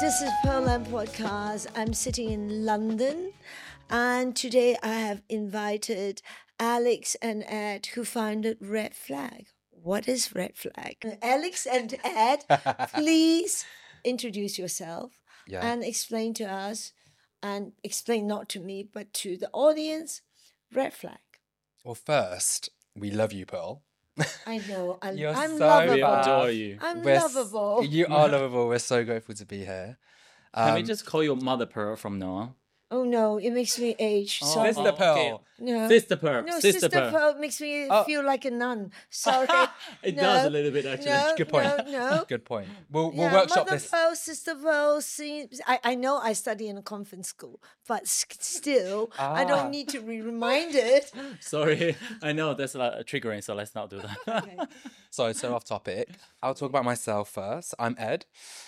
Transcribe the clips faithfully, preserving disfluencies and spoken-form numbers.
this is Pearl Lamb Podcast. I'm sitting in London, and today I have invited Alex and Ed, who founded Red Flag. What is Red Flag? Alex and Ed, please introduce yourself Yeah. and explain to us, and explain not to me, but to the audience, Red Flag. Well, first, we love you, Pearl. I know. I, You're I'm so lovable. We fab. adore you. I'm We're s- lovable. You are lovable. We're so grateful to be here. Can we Um, just call you Mother Pearl from now on? Oh no, it makes me age. Oh, Sorry. Sister Pearl. No. Sister Pearl. No, Sister, Sister Pearl. Pearl makes me Oh. feel like a nun. Sorry. It No, does a little bit actually. No, Good point. no, no. Good point. We'll, we'll Yeah, workshop Mother this. Pearl, Sister Pearl seems... I, I know I study in a convent school, but s- still, I Ah. don't need to be reminded. Sorry, I know that's like triggering, so let's not do that. Okay. So, so off topic. I'll talk about myself first. I'm Ed,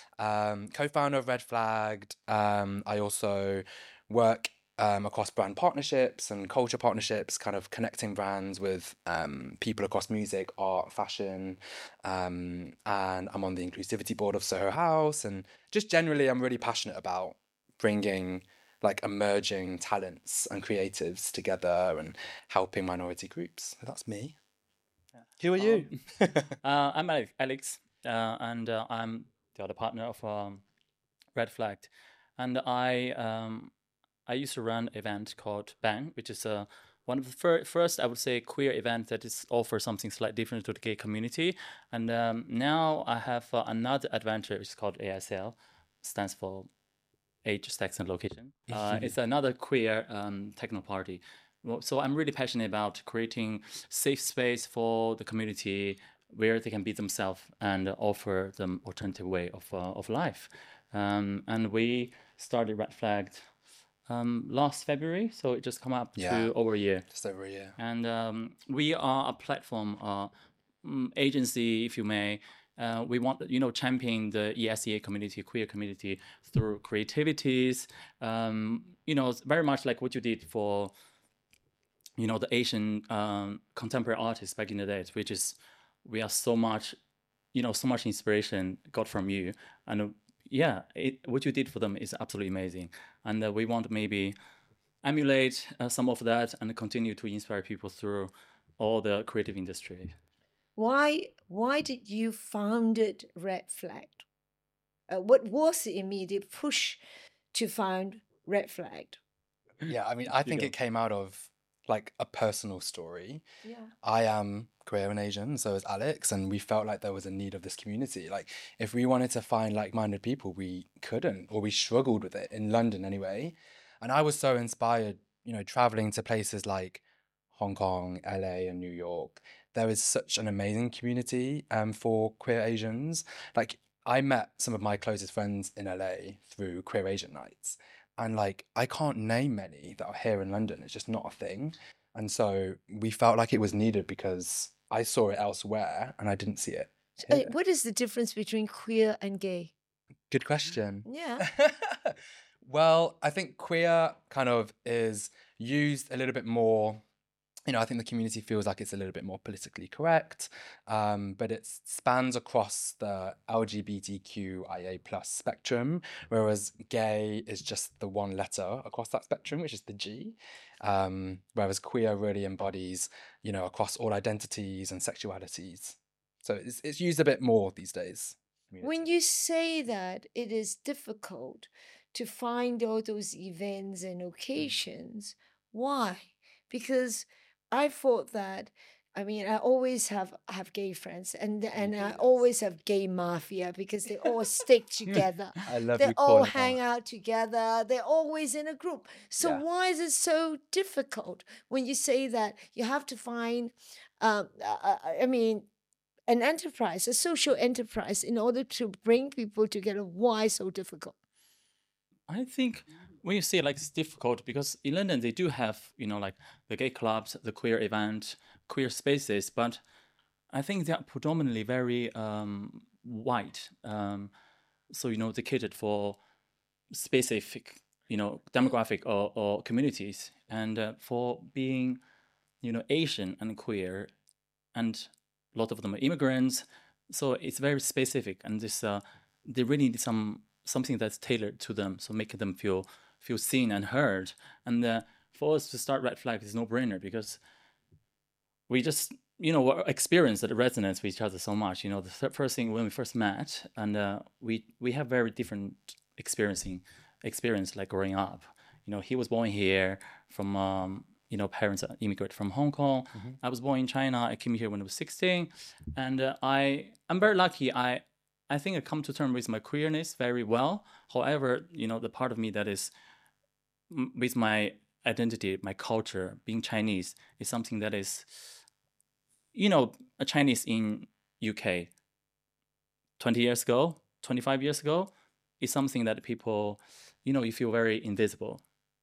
um, co-founder of Red Flagged. Um, I also work um, across brand partnerships and culture partnerships, kind of connecting brands with um, people across music, art, fashion. Um, and I'm on the inclusivity board of Soho House. And just generally, I'm really passionate about bringing like emerging talents and creatives together and helping minority groups. So that's me. Who are you? Uh, I'm Ale- Alex, uh, and uh, I'm the other partner of um, Red Flagged, and I um, I used to run an event called Bang, which is uh, one of the fir- first, I would say, queer event that is offers something slightly different to the gay community. And um, now I have uh, another adventure, which is called A S L, stands for Age, Sex, and Location. Uh, it's another queer um, techno party. Well, so I'm really passionate about creating safe space for the community where they can be themselves and offer them alternative way of uh, of life. Um, and we started Red Flagged um, last February, so it just come up Yeah. to over a year. Just over a year. And um, we are a platform uh, mm, agency, if you may. Uh, we want, you know, champion the E S E A community, queer community through creativities. Um, you know, it's very much like what you did for, you know, the Asian um, contemporary artists back in the days, which is we are so much, you know, so much inspiration got from you. And uh, yeah, it, what you did for them is absolutely amazing. And uh, we want to maybe emulate uh, some of that and continue to inspire people through all the creative industry. Why, why did you found it Red Flag? Uh, what was the immediate push to found Red Flag? Yeah, I mean, I think go. it came out of like a personal story. Yeah. I am queer and Asian, so is Alex, and we felt like there was a need of this community. Like, if we wanted to find like-minded people, we couldn't, or we struggled with it in London anyway. And I was so inspired, you know, traveling to places like Hong Kong, L A, and New York. There is such an amazing community um, for queer Asians. Like, I met some of my closest friends in L A through Queer Asian Nights. And like, I can't name many that are here in London. It's just not a thing. And so we felt like it was needed because I saw it elsewhere and I didn't see it Uh, here. what is the difference between queer and gay? Good question. Yeah. Well, I think queer kind of is used a little bit more. You know, I think the community feels like it's a little bit more politically correct, um, but it spans across the L G B T Q I A plus spectrum, whereas gay is just the one letter across that spectrum, which is the G. Um, whereas queer really embodies, you know, across all identities and sexualities. So it's it's used a bit more these days. When you say that it is difficult to find all those events and occasions, why? Because I thought that, I mean, I always have have gay friends, and and I always have gay mafia because they all stick together. I love They you all calling hang that. out together. They're always in a group. So Yeah. why is it so difficult when you say that you have to find? Um, uh, I mean, an enterprise, a social enterprise, in order to bring people together. Why so difficult? I think when you say like it's difficult because in London they do have, you know, like the gay clubs, the queer event, queer spaces, but I think they are predominantly very um, white. Um, so, you know, they catered for specific, you know, demographic or, or communities. And uh, for being, you know, Asian and queer, and a lot of them are immigrants, so it's very specific. And this, uh, they really need some something that's tailored to them, so making them feel feel seen and heard. And uh, for us to start Red Flag is no brainer because we just, you know, experience that resonance with each other so much. You know, the th- first thing when we first met, and uh, we we have very different experiencing experience like growing up. You know, he was born here from um, you know, parents immigrated from Hong Kong. Mm-hmm. I was born in China. I came here when I was sixteen, and uh, I I'm very lucky. I I think I come to terms with my queerness very well. However, you know, the part of me that is m- with my identity, my culture, being Chinese, is something that is, you know, a Chinese in U K twenty years ago, twenty-five years ago, is something that people, you know, you feel very invisible.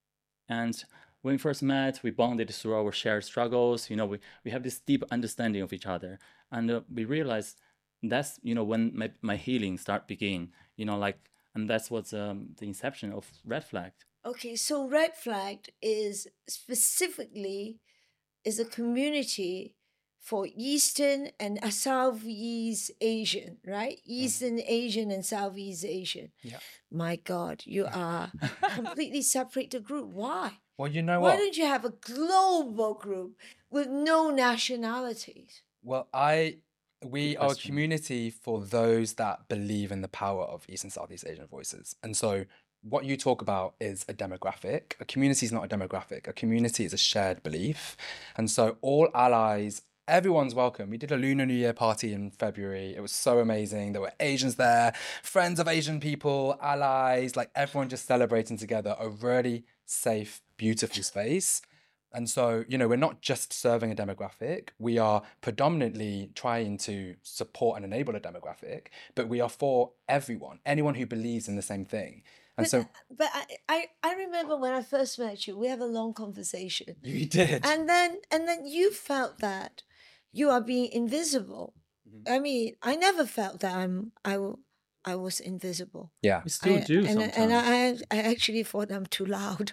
And when we first met, we bonded through our shared struggles. You know, we, we have this deep understanding of each other. And uh, we realized that's, you know, when my, my healing start begin, you know, like, and that's what's um, the inception of Red Flag. Okay, so Red Flag is specifically is a community for Eastern and uh, Southeast Asian, right? Eastern mm. Asian and Southeast Asian. Yeah. My God, you are completely separate the group. Why? Well, you know Why what? don't you have a global group with no nationalities? Well, I we are a community for those that believe in the power of East and Southeast Asian voices. And so what you talk about is a demographic. A community is not a demographic. A community is a shared belief. And so all allies, everyone's welcome. We did a Lunar New Year party in February. It was so amazing. There were Asians there, friends of Asian people, allies, like everyone just celebrating together, a really safe, beautiful space. And so, you know, we're not just serving a demographic. We are predominantly trying to support and enable a demographic, but we are for everyone, anyone who believes in the same thing. And but, so, but I, I, I remember when I first met you, we have a long conversation. You did. And then, and then you felt that you are being invisible. Mm-hmm. I mean, I never felt that I'm, I will, I was invisible. Yeah. We still I, do and, sometimes. And I, I actually thought I'm too loud.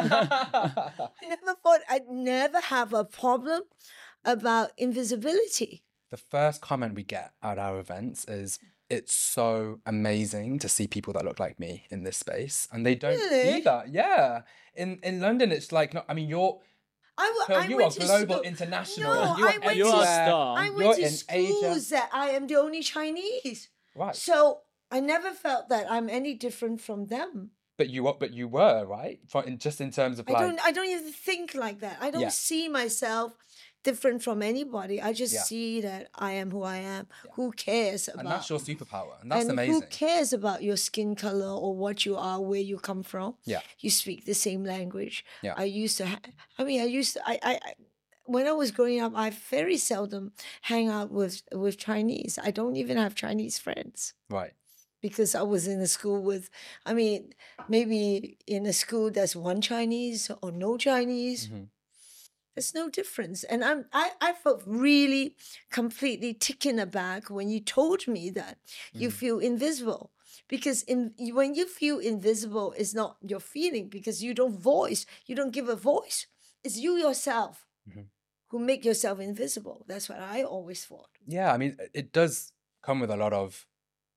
I never thought, I'd never have a problem about invisibility. The first comment we get at our events is, it's so amazing to see people that look like me in this space. And they don't Really? see that. Yeah. In in London, it's like, no, I mean, you're... I, w- Pearl, I you went are to global, school. international. No, you are I went You're to, a star. I went You're to in schools Asia. that I am the only Chinese. Right. So I never felt that I'm any different from them. But you were, but you were, right? For, in, just in terms of like... I don't, I don't even think like that. I don't Yeah. see myself different from anybody. I just Yeah. see that I am who I am. Yeah. Who cares about... And that's your superpower. And that's and amazing. who cares about your skin color or what you are, where you come from? Yeah. You speak the same language. Yeah. I used to, ha- I mean, I used to, I, I, I, when I was growing up, I very seldom hang out with, with Chinese. I don't even have Chinese friends. Right. Because I was in a school with, I mean, maybe in a school that's one Chinese or no Chinese. Mm-hmm. There's no difference. And I'm, I, I felt really completely taken aback when you told me that mm. you feel invisible. Because in, when you feel invisible, it's not your feeling because you don't voice, you don't give a voice. It's you yourself mm-hmm. who make yourself invisible. That's what I always thought. Yeah, I mean, it does come with a lot of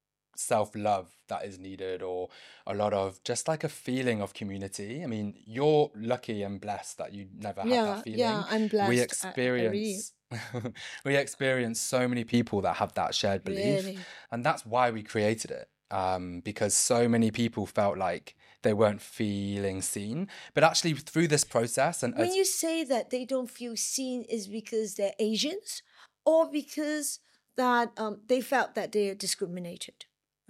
self-love that is needed, or a lot of just like a feeling of community. I mean, you're lucky and blessed that you never had yeah, that feeling. Yeah, I'm blessed. We experience I, I really... we experience so many people that have that shared belief. Really? And that's why we created it. Um, because so many people felt like they weren't feeling seen. But actually through this process, and when as... you say that they don't feel seen, is because they're Asians or because that um, they felt that they are discriminated?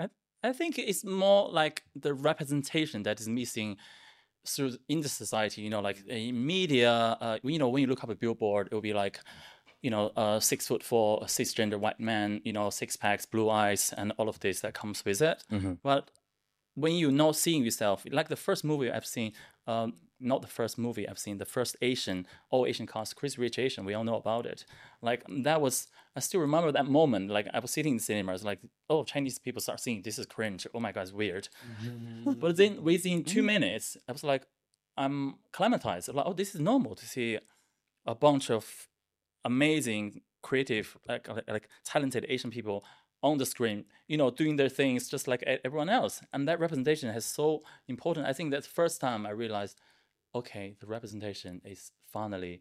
I think it's more like the representation that is missing through in the society. You know, like in media, uh, you know, when you look up a billboard, it will be like, you know, a six foot four, cisgender white man, you know, six packs, blue eyes, and all of this that comes with it. Mm-hmm. But when you're not seeing yourself, like the first movie I've seen, um, not the first movie I've seen, the first Asian, all Asian cast, Crazy Rich Asian, we all know about it. Like that was, I still remember that moment. Like I was sitting in the cinema, I was like, oh, Chinese people start seeing, this is cringe. Oh my God, it's weird. Mm-hmm. But then within two minutes, I was like, I'm acclimatized. I'm like, oh, this is normal to see a bunch of amazing, creative, like, like talented Asian people on the screen, you know, doing their things just like e- everyone else. And that representation is so important. I think that's the first time I realized, okay, the representation is finally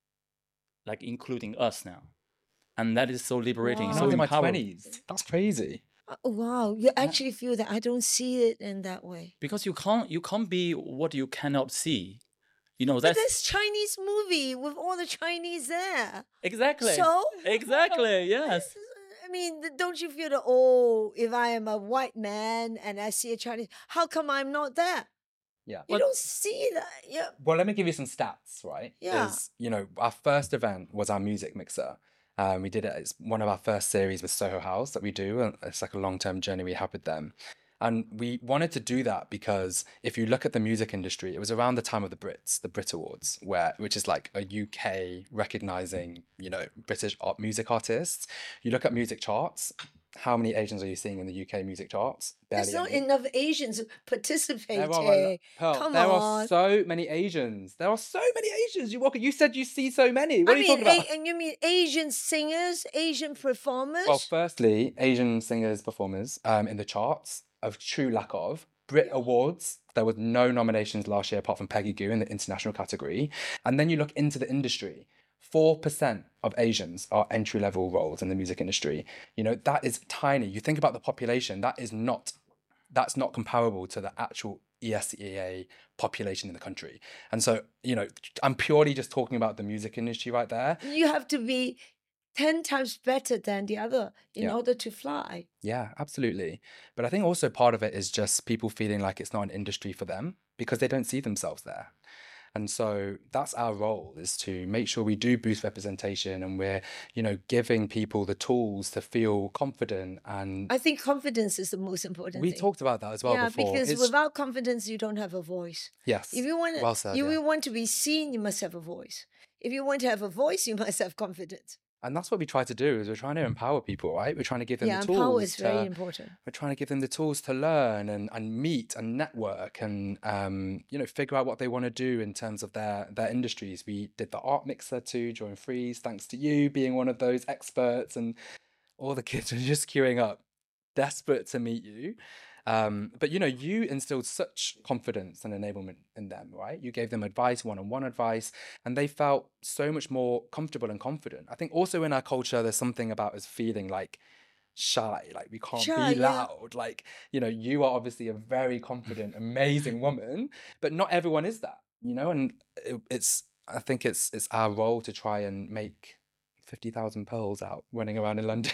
like including us now. And that is so liberating, Wow. And I so was in my empowering. twenties. That's crazy. Uh, Wow, you actually feel that. I don't see it in that way. Because you can't you can't be what you cannot see. You know, But that's this Chinese movie with all the Chinese there. exactly. So? Exactly, yes. I mean, th- don't you feel that, oh, if I am a white man and I see a Chinese, how come I'm not there? Yeah. You don't see that. Yeah. Well, let me give you some stats, right? Yeah. Is, you know, our first event was our music mixer. Um, we did it. It's one of our first series with Soho House that we do. And it's like a long-term journey we have with them. And we wanted to do that because if you look at the music industry, it was around the time of the Brits, the Brit Awards, where which is like a U K recognizing, you know, British art music artists. You look at music charts. How many Asians are you seeing in the U K music charts? There's not any. enough Asians participating. There are, a lo- Pearl, Come there are on. so many Asians. There are so many Asians. You walk. You said you see so many. What I are you mean, talking about? A- and you mean Asian singers, Asian performers? Well, firstly, Asian singers, performers um, in the charts, of true lack of. Brit Awards, there was no nominations last year apart from Peggy Gou in the international category. And then you look into the industry, four percent of Asians are entry-level roles in the music industry. You know, that is tiny. You think about the population, that is not, that's not comparable to the actual E S E A population in the country. And so, you know, I'm purely just talking about the music industry right there. You have to be ten times better than the other in Yeah. order to fly. Yeah, absolutely. But I think also part of it is just people feeling like it's not an industry for them because they don't see themselves there. And so that's our role, is to make sure we do boost representation and we're, you know, giving people the tools to feel confident. And I think confidence is the most important we thing. talked about that as well yeah, before. because It's- without confidence, you don't have a voice. yes, If you want, well said, you yeah. want to be seen, you must have a voice. If you want to have a voice, you must have confidence. And that's what we try to do, is we're trying to empower people, right? We're trying to give them Yeah, the tools. empower is very to- important. We're trying to give them the tools to learn and, and meet and network and, um, you know, figure out what they want to do in terms of their, their industries. We did the art mixer too during Freeze, thanks to you being one of those experts, and all the kids are just queuing up, desperate to meet you. Um, but, you know, you instilled such confidence and enablement in them, right? You gave them advice, one-on-one advice, and they felt so much more comfortable and confident. I think also in our culture, there's something about us feeling like shy, like we can't Shy, be yeah. loud. Like, you know, you are obviously a very confident, amazing woman, but not everyone is that, you know? And it, it's, I think it's it's our role to try and make fifty thousand pearls out running around in London.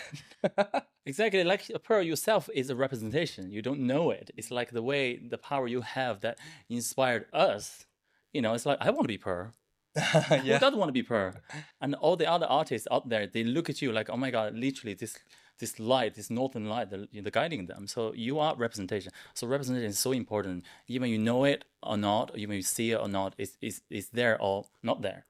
Exactly, like a pearl yourself is a representation. You don't know it. It's like the way, the power you have that inspired us. You know, it's like, I want to be pearl. Who yeah. doesn't want to be pearl? And all the other artists out there, they look at you like, oh my God, literally this this light, this northern light, the, the guiding them. So you are representation. So representation is so important. Even you know it or not, or even you see it or not, it's, it's, it's there or not there.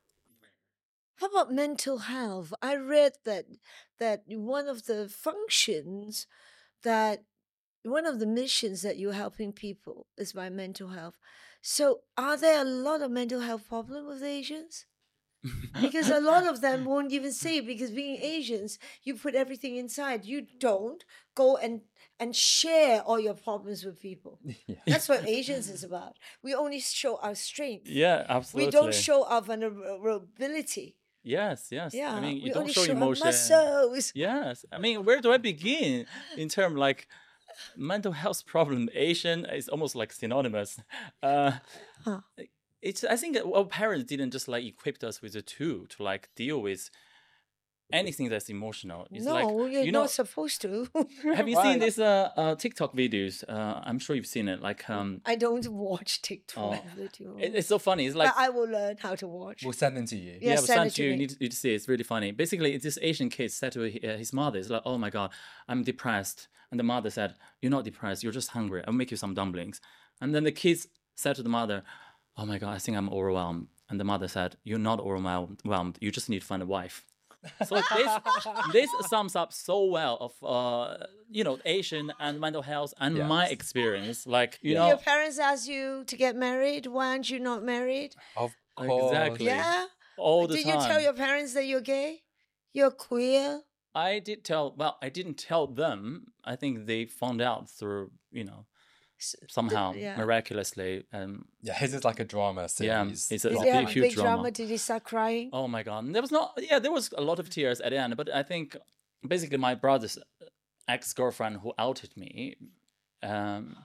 How about mental health? I read that that one of the functions that one of the missions that you're helping people is by mental health. So are there a lot of mental health problems with Asians? Because a lot of them won't even say it, because being Asians, you put everything inside. You don't go and and share all your problems with people. Yeah. That's what Asians is about. We only show our strength. Yeah, absolutely. We don't show our vulnerability. Yes, yes. Yeah, I mean, you we don't only show show our emotion. muscles. Yes. I mean, where do I begin in terms like mental health problem? Asian is almost like synonymous. Uh, Huh. It's. I think that our parents didn't just like equip us with a tool to like deal with anything that's emotional. It's No, like, you're you know, not supposed to. have you Right. seen these uh, uh, TikTok videos? Uh, I'm sure you've seen it. Like, um, I don't watch TikTok Oh. video. it, it's so funny. It's like but I will learn how to watch. We'll send them to you. Yeah, yeah, but send send it to you, me. need to, you need to see it. It's really funny. Basically, it's this Asian kid said to hi- uh, his mother, "It's like, oh my god, I'm depressed," and the mother said, "You're not depressed. You're just hungry. I'll make you some dumplings." And then the kids said to the mother, "Oh my god, I think I'm overwhelmed." And the mother said, "You're not overwhelmed. You just need to find a wife." So this this sums up so well of uh you know Asian and mental health and my Yes. experience. Like you Did know your parents ask you to get married? Why aren't you not married? Of course. Exactly. Yeah. all the Did time. you tell your parents that you're gay? You're queer? I did tell. Well, I didn't tell them. I think they found out through, you know, S- somehow yeah. miraculously. Um, Yeah, his is like a drama yeah, series. it's a Did not they big, have a like- huge big drama? drama. Did they start crying? Oh my god! And there was not. Yeah, there was a lot of tears at the end. But I think basically my brother's ex girlfriend who outed me. Um,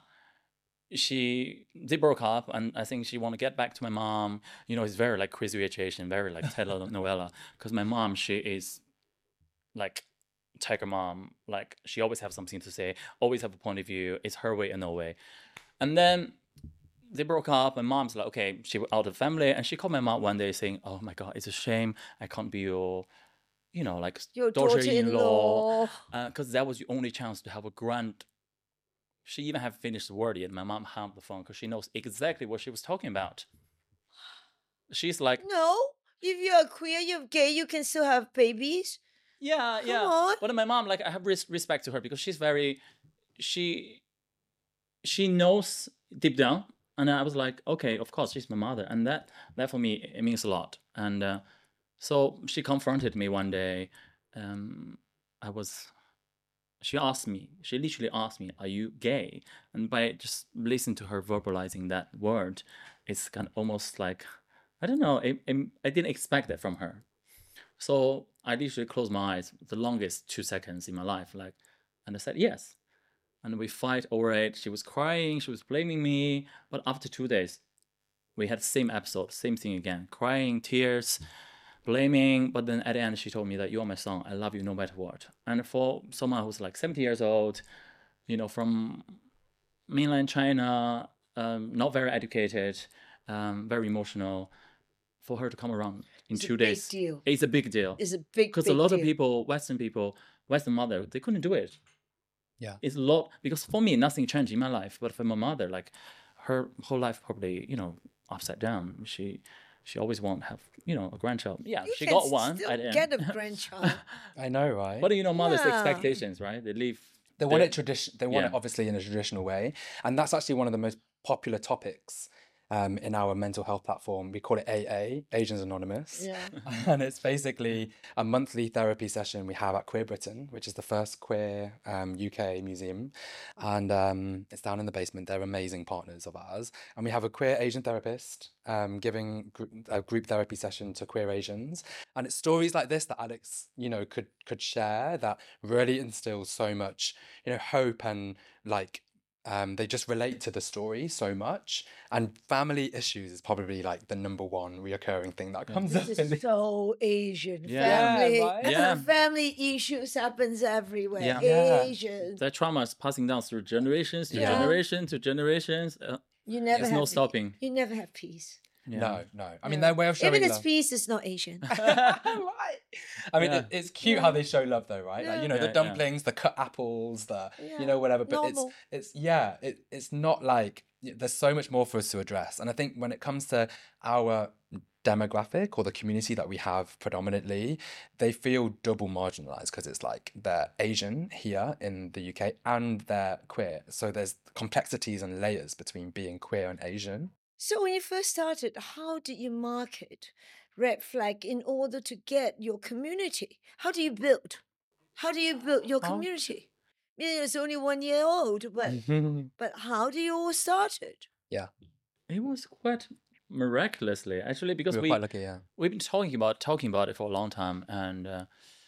she they broke up, and I think she want to get back to my mom. You know, it's very like Crazy Rich Asian, very like telenovela. Because my mom, she is like tiger mom. Like she always have something to say, always have a point of view. It's her way and no way. And then they broke up. My mom's like, okay, she was out of the family, and she called my mom one day saying, "Oh my god, it's a shame I can't be your, you know, like Your daughter-in-law, daughter-in-law. because that was the only chance to have a grand." She even have finished the word yet. My mom hung up the phone because she knows exactly what she was talking about. She's like, No, if you're queer, you're gay, you can still have babies. yeah, Come yeah. on. But my mom, like, I have res- respect to her because she's very, she, she knows deep down. And I was like, okay, of course, she's my mother, and that, that for me, it means a lot. And uh, so she confronted me one day. Um, I was. She asked me, she literally asked me, are you gay? And by just listening to her verbalizing that word, it's kind of almost like, I don't know, it, it, I didn't expect that from her. So I literally closed my eyes the longest two seconds in my life, like, and I said yes. And we fight over it. She was crying, she was blaming me. But after two days, we had the same episode, same thing again, crying, tears, blaming. But then at the end, she told me that you are my son. I love you no matter what. And for someone who's like seventy years old, you know, from mainland China, um, not very educated, um, very emotional, for her to come around in It's a two big days, deal. it's a big deal. It's a big, Because big a lot deal. of people, Western people, Western mother, they couldn't do it. Yeah. It's a lot, because for me, nothing changed in my life. But for my mother, like, her whole life probably, you know, upside down. She she always won't have, you know, a grandchild. Yeah, You she can got one. still at the end. get a grandchild. I know, right? But you know, mothers' Yeah. expectations, right? They leave. They want their- it tradition. They want it Yeah. obviously in a traditional way, and that's actually one of the most popular topics um, in our mental health platform. We call it A A, Asians Anonymous, Yeah. and it's basically a monthly therapy session we have at Queer Britain, which is the first queer um, U K museum, and um, it's down in the basement. They're amazing partners of ours, and we have a queer Asian therapist um, giving gr- a group therapy session to queer Asians, and it's stories like this that Alex, you know, could could share that really instills so much, you know, hope and like. Um, they just relate to the story so much, and family issues is probably like the number one reoccurring thing that comes up. This In the... is so Asian. Yeah, Family, right? Yeah. family issues happens everywhere. Yeah. Yeah. Asian. That trauma is passing down through generations to Yeah. generation to generations. Uh, You never there's have no pe- stopping. You never have peace. Yeah. No, no. I mean, Yeah. their way of showing Even its love. peace is not Asian. Right. I mean, Yeah. it, it's cute how they show love, though, right? Like, Yeah. you know, Yeah, the yeah. dumplings, the cut apples, the Yeah, you know, whatever. But normal. it's it's yeah, it, it's not like y- there's so much more for us to address. And I think when it comes to our demographic or the community that we have predominantly, they feel double marginalized because it's like they're Asian here in the U K and they're queer. So there's complexities and layers between being queer and Asian. So when you first started, how did you market Red Flag in order to get your community? How do you build? How do you build your How- community? I mean, it's only one year old, but but how do you all started? It was quite miraculously, actually, because We were we, quite lucky, yeah. we've been talking about talking about it for a long time, and uh,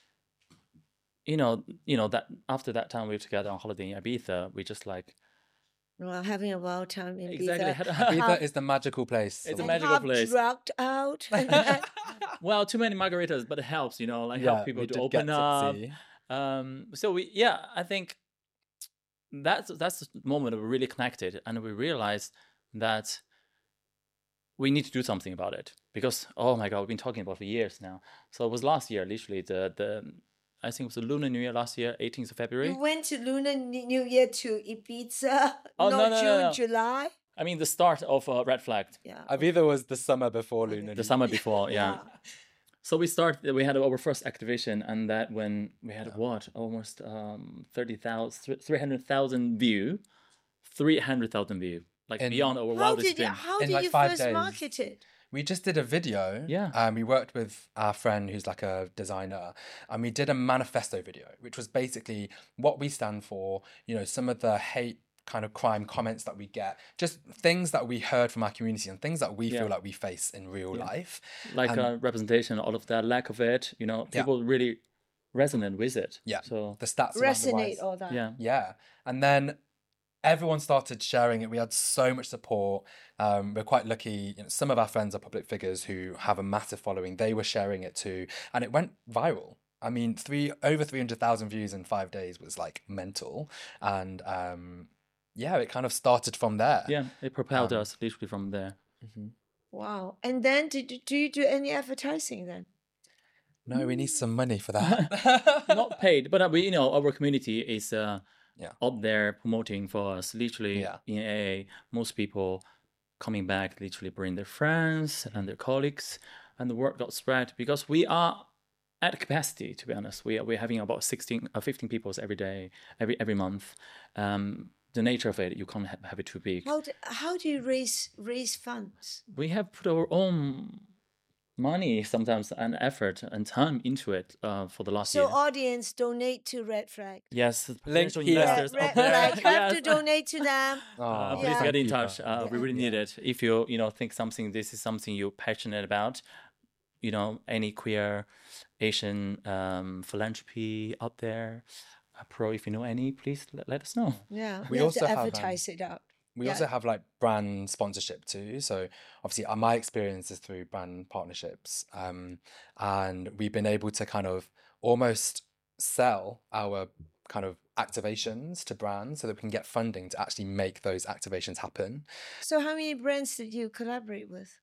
you know, you know that after that time we were together on holiday in Ibiza, we just like Well, having a wild time in exactly Ibiza. had Ibiza is the magical place. It's a of- magical half place. drugged out. well, too many margaritas, but it helps, you know, like Yeah, help people we to did open get up. tipsy. Um, so we, yeah, I think that's that's the moment we really connected, and we realized that we need to do something about it because oh my god, we've been talking about it for years now. So it was last year, literally the the I think it was the Lunar New Year last year, eighteenth of February. You went to Lunar New Year to Ibiza, Oh, no, not no, no, June, no. July. I mean, the start of uh, Red Flag, Yeah. Ibiza was the summer before Lunar. the New summer Year. before, yeah. So we started. We had our first activation, and that when we had what almost um thirty thousand, three hundred thousand view, three hundred thousand view, like In- beyond our How wildest did you, dream. how In did like you five first days. market it? We just did a video. Yeah. Um, we worked with our friend who's like a designer, and we did a manifesto video, which was basically what we stand for, you know, some of the hate kind of crime comments that we get, just things that we heard from our community and things that we Yeah. feel like we face in real Yeah. life. Like And uh, representation, all of that lack of it, you know, Yeah. people really resonate with it. yeah, So the stats around the Resonate rise. all that. yeah. Yeah. And then everyone started sharing it. We had so much support. Um, we're quite lucky. You know, some of our friends are public figures who have a massive following. They were sharing it too. And it went viral. I mean, three over three hundred thousand views in five days was like mental. And um, yeah, it kind of started from there. Yeah. It propelled Um, us literally from there. Wow. And then did you, do you do any advertising then? No, we need some money for that. Not paid, but uh, we, you know, our community is uh, Yeah. out there promoting for us. Literally, Yeah. in A A, most people coming back literally bring their friends and their colleagues, and the word got spread because we are at capacity. To be honest, we are we're having about sixteen, uh, fifteen people every day, every every month. Um, the nature of it, you can't ha- have it too big. How do, how do you raise raise funds? We have put our own money sometimes and effort and time into it uh, for the last So year. audience donate to Red Flag. Yes, Link potential here. Red, investors Red out there. Flag have to Yes. donate to them. Oh, Uh, please Yeah. get in thank you touch. for- Uh, we Yeah. really need it. If you you know think something, this is something you're passionate about. You know, any queer Asian um, philanthropy out there, uh, pro. If you know any, please let, let us know. Yeah. We have also to have, um, advertise it out. We Yeah. also have like brand sponsorship too. So obviously, uh, my experience is through brand partnerships, um, and we've been able to kind of almost sell our kind of activations to brands so that we can get funding to actually make those activations happen. So how many brands did you collaborate with?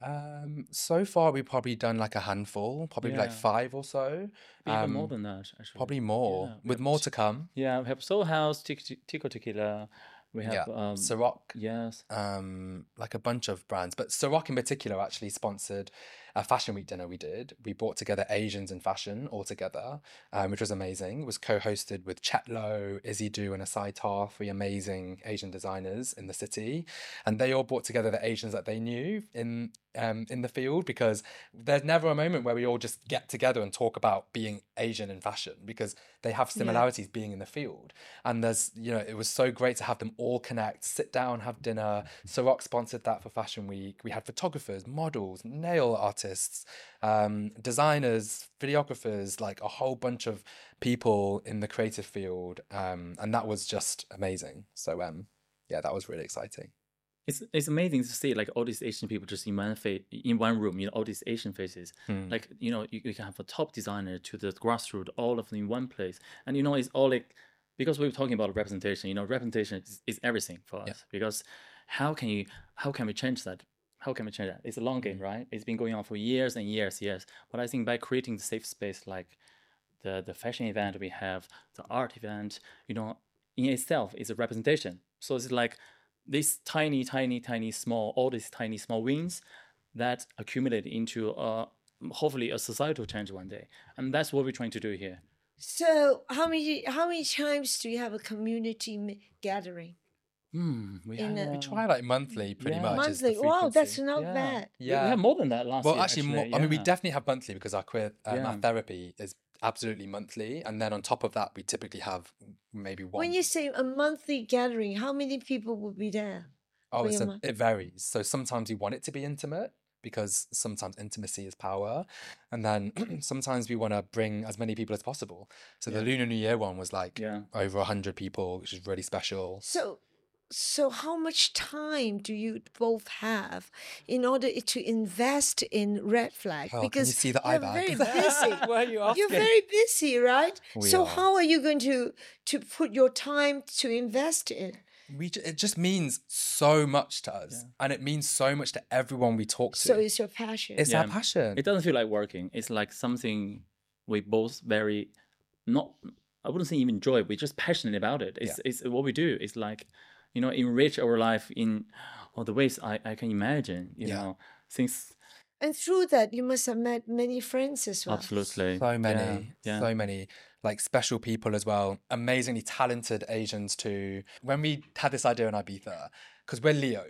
Um, so far, we've probably done like a handful, probably like Yeah. five or so. Even more Um, than that, actually. Probably more, Yeah, we with have more t- to come. Yeah, we have Soul House, Tico Tico Tequila. We have Yeah, um, Ciroc. yes. um like a bunch of brands, but Ciroc in particular actually sponsored a fashion week dinner we did. We brought together Asians in fashion all together, um, which was amazing. It was co-hosted with Chet Lowe, Izzy Du, and Asai Tar, three amazing Asian designers in the city, and they all brought together the Asians that they knew in um in the field, because there's never a moment where we all just get together and talk about being Asian in fashion, because they have similarities being in the field. And there's, you know, it was so great to have them all connect, sit down, have dinner. Ciroc sponsored that for Fashion Week. We had photographers, models, nail artists, um, designers, videographers, like a whole bunch of people in the creative field. Um, and that was just amazing. So um, yeah, that was really exciting. It's it's amazing to see like all these Asian people just in one fa- in one room, you know, all these Asian faces. Hmm. Like, you know, you, you can have a top designer to the grassroots, all of them in one place. And you know, it's all like, because we were talking about representation, you know, representation is, is everything for us. Yeah. Because how can you how can we change that? How can we change that? It's a long game, right? It's been going on for years and years, years. But I think by creating the safe space like the the fashion event we have, the art event, you know, in itself is a representation. So it's like these tiny, tiny, tiny, small, all these tiny, small wins that accumulate into uh, hopefully a societal change one day. And that's what we're trying to do here. So how many how many times do you have a community m- gathering? Hmm, we, In have, a- We uh, try like monthly, pretty Yeah. much. is the Monthly. Wow, that's frequency. not yeah. bad. We- Yeah. We have more than that last Well, year. actually, more, actually, I mean, we yeah. definitely have monthly because our queer um, Yeah. our therapy is absolutely monthly, and then on top of that, we typically have maybe one. When you say a monthly gathering, how many people will be there? oh, for it's your a, month? it varies. So sometimes we want it to be intimate because sometimes intimacy is power, and then sometimes we want to bring as many people as possible. So the Yeah. Lunar New Year one was like Yeah. over a hundred people, which is really special. So so how much time do you both have in order i- to invest in Red Flag? Oh, can you because see the you're eye bag? very busy. Why are you asking? You're very busy, right? We so are. how are you going to to put your time to invest in? We ju- it just means so much to us, Yeah. and it means so much to everyone we talk to. So it's your passion. it's our Yeah. passion. It doesn't feel like working. It's like something we both very not. I wouldn't say even enjoy. We're just passionate about it. It's it's what we do. It's like, you know, enrich our life in all the ways I, I can imagine. You Yeah. know, things And through that, you must have met many friends as well. absolutely So many, Yeah, yeah. so many, like special people as well. Amazingly talented Asians too. When we had this idea in Ibiza, because we're Leos,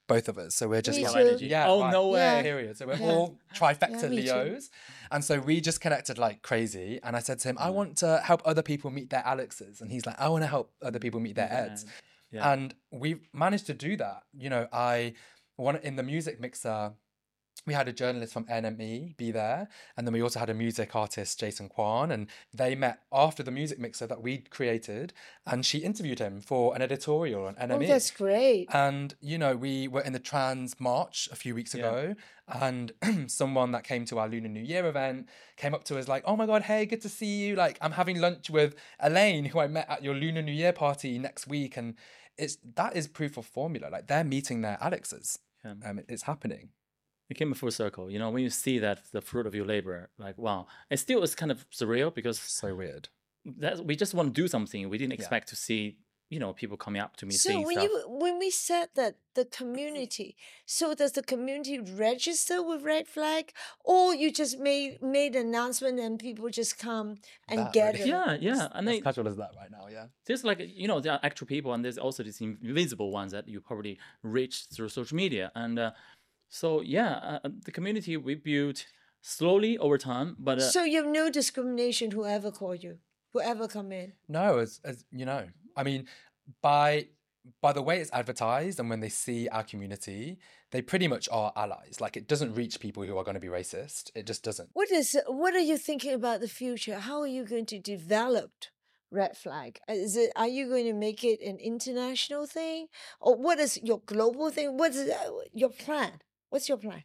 both of us. So we're just Me like, too. energy. yeah, Oh, right. no way. Yeah. Period. So we're Yeah. all trifecta Yeah, me too. Leos. And so we just connected like crazy. And I said to him, I Mm. want to help other people meet their Alexes. And he's like, I want to help other people meet their Eds. Yeah. And we've managed to do that. You know, I want in the music mixer, we had a journalist from N M E be there, and then we also had a music artist, Jason Kwan, and they met after the music mixer that we'd created, and she interviewed him for an editorial on N M E. Oh, that's great. And, you know, we were in the Trans March a few weeks Yeah. ago, and someone that came to our Lunar New Year event came up to us like, oh my God, hey, good to see you. Like, I'm having lunch with Elaine, who I met at your Lunar New Year party next week. And it's that is proof of formula. Like, they're meeting their Alexes. Yeah. Um, it- it's happening. It came full circle. You know, when you see that the fruit of your labor, like, wow. It still is kind of surreal because So weird. that we just want to do something. We didn't Yeah. expect to see, you know, people coming up to me So saying when stuff. you when we said that the community, so does the community register with Red Flag, or you just made made an announcement and people just come and That gather? really- Yeah, yeah. As, And as they, casual as that right now, yeah. there's like, you know, there are actual people, and there's also these invisible ones that you probably reach through social media. And uh, so, yeah, uh, the community we built slowly over time, but uh, So you have no discrimination whoever call you, whoever come in. No, as as you know, I mean, by by the way it's advertised and when they see our community, they pretty much are allies. Like, it doesn't reach people who are going to be racist. It just doesn't. What is what are you thinking about the future? How are you going to develop Red Flag? Is it are you going to make it an international thing, or what is your global thing? What is uh, your plan? What's your plan?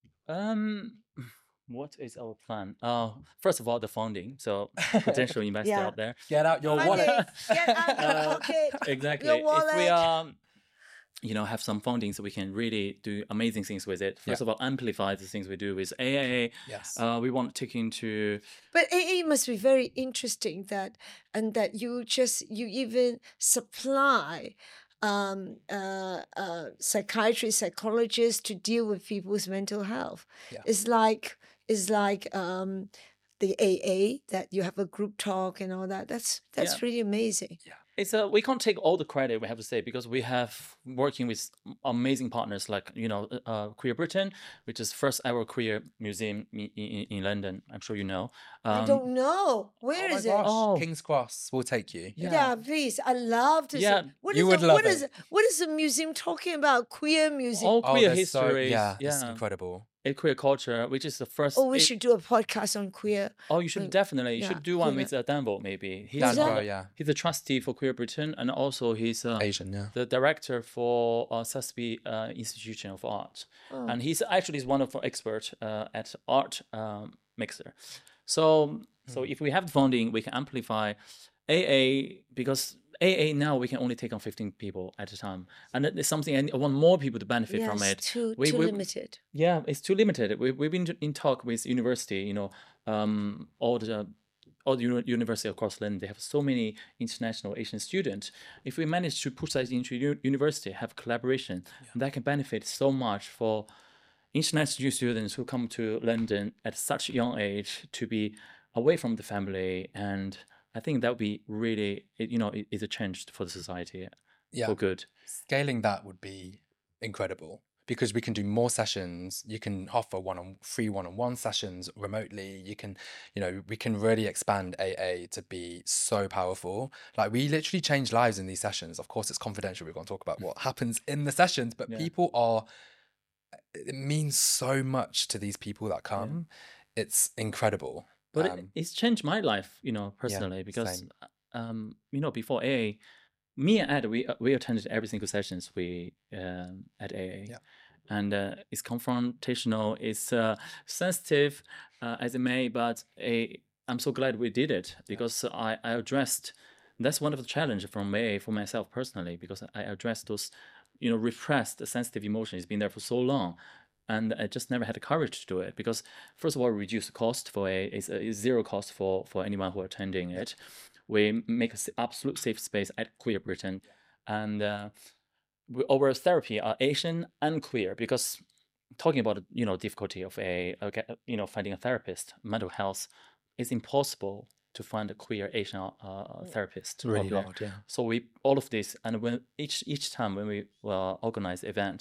um, what is our plan? Uh, first of all, the funding. So potential investor Yeah. out there. Get out your Money, wallet. get out your Uh, pocket. Exactly. Your If we wallet. um, you know, have some funding so we can really do amazing things with it. First Yeah. of all, amplify the things we do with A A. Yes. Uh, we want to take into But it, it must be very interesting that and that you just you even supply um uh uh psychiatrists, psychologists to deal with people's mental health. Yeah. It's like it's like um the A A that you have a group talk and all that. That's that's Yeah. really amazing. it's a we can't take all the credit, we have to say, because we have working with amazing partners like, you know, uh, Queer Britain, which is first ever queer museum in, in, in London. I'm sure you know. I Um, don't know. Where Oh my is it? gosh, Oh. King's Cross will take you. Yeah. Yeah, please. I love to Yeah, see. What you is would the, love what is it. what is the museum talking about? Queer music. all Oh, queer there's so- histories, yeah, yeah, it's incredible. a queer culture, which is the first. Oh, we it- should do a podcast on queer. Oh, you should Mm, definitely. You yeah, should do one queer. with uh, Danvo, maybe. He's Is that- Danvo, one- yeah. He's a trustee for Queer Britain, and also he's uh, Asian, yeah. the director for uh, Susby uh, Institution of Art, Oh. and he's actually is one of our experts uh, at Art um, Mixer. So, so if we have the funding, we can amplify A A, because A A now we can only take on fifteen people at a time, and that is something I I want more people to benefit Yes, from it. too We- too we- limited. Yeah, it's too limited. We, we've been in talk with university, you know, um, all the all the uni- university across London. They have so many international Asian students. If we manage to push that into u- university, have collaboration, that can benefit so much for international students who come to London at such a young age to be away from the family. And I think that would be really, it, you know, it, it's a change for the society Yeah. for good. Scaling that would be incredible because we can do more sessions. You can offer one on free one-on-one sessions remotely. You can, you know, we can really expand A A to be so powerful. Like, we literally change lives in these sessions. Of course, it's confidential. We're going to talk about what happens in the sessions, but Yeah. people are, it means so much to these people that come. It's incredible. But it, Um, it's changed my life, you know, personally, because, same. um, you know, before A A, me and Ed, we uh, we attended every single sessions we um, at A A, Yeah. and uh, it's confrontational, it's uh, sensitive, uh, as it may, but a, I'm so glad we did it because I, I addressed. That's one of the challenges from A A for myself personally, because I addressed those, you know, repressed sensitive emotions. It's been there for so long. And I just never had the courage to do it because, first of all, reduce the cost for a is is zero cost for for anyone who are attending it. We make an absolute safe space at Queer Britain, and uh, we, our therapy are Asian and queer, because talking about you know difficulty of a okay, you know finding a therapist, mental health, it's impossible to find a queer Asian uh, therapist. it's really popular. hard, yeah. So we all of this, and when each each time when we uh, organize event,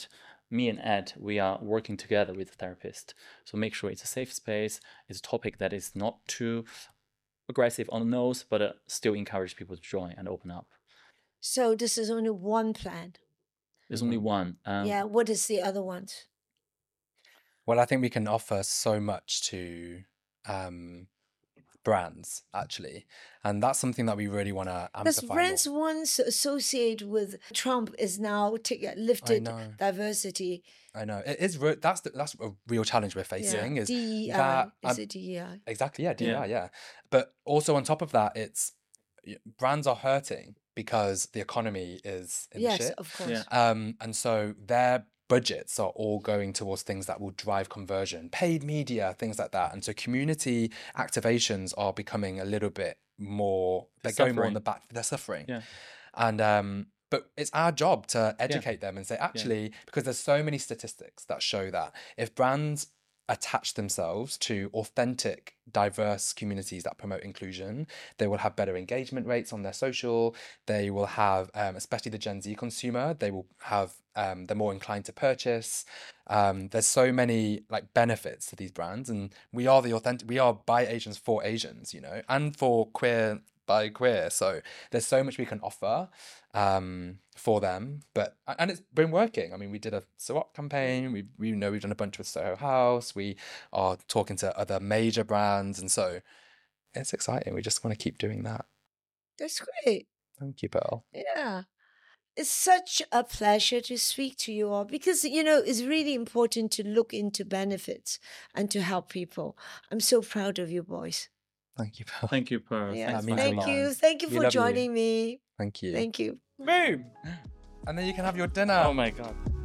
me and Ed, we are working together with the therapist. So make sure it's a safe space. It's a topic that is not too aggressive on the nose, but uh, still encourage people to join and open up. So this is only one plan. There's only one. Um, Yeah. What is the other ones? Well, I think we can offer so much to um, brands, actually. And that's something that we really want to Because amplify brands more. once associated with Trump is now t- I lifted know. diversity. I know. It is. Re- that's the, that's a real challenge we're Yeah. facing. Is D E I. that Is um, it D E I? exactly? Yeah, D E I. Yeah. Yeah. But also on top of that, it's y- brands are hurting because the economy is in the Yes, shit. of course. Yeah. Um, and so their budgets are all going towards things that will drive conversion, paid media, things like that. And so community activations are becoming a little bit more, they're, They're going more on suffering. the back, they're suffering. Yeah. And, um, but it's our job to educate them and say, actually, because there's so many statistics that show that if brands attach themselves to authentic, diverse communities that promote inclusion, they will have better engagement rates on their social. They will have, um, especially the Gen Z consumer, they will have, um, they're more inclined to purchase. Um, there's so many like benefits to these brands, and we are the authentic, we are by Asians for Asians, you know, and for queer by queer. So there's so much we can offer um, for them, but and it's been working. I mean, we did a SWOT campaign. We we know we've done a bunch with Soho House. We are talking to other major brands, and so it's exciting. We just want to keep doing that. That's great. Thank you, Pearl. Yeah. It's such a pleasure to speak to you all because, you know, it's really important to look into benefits and to help people. I'm so proud of you boys. Thank you, Pearl. Thank you, Pearl. Yeah. Thanks That means for a Thank lot. you. Thank you We for love you. joining me. Thank you. Thank you. Boom. And then you can have your dinner. Oh my God.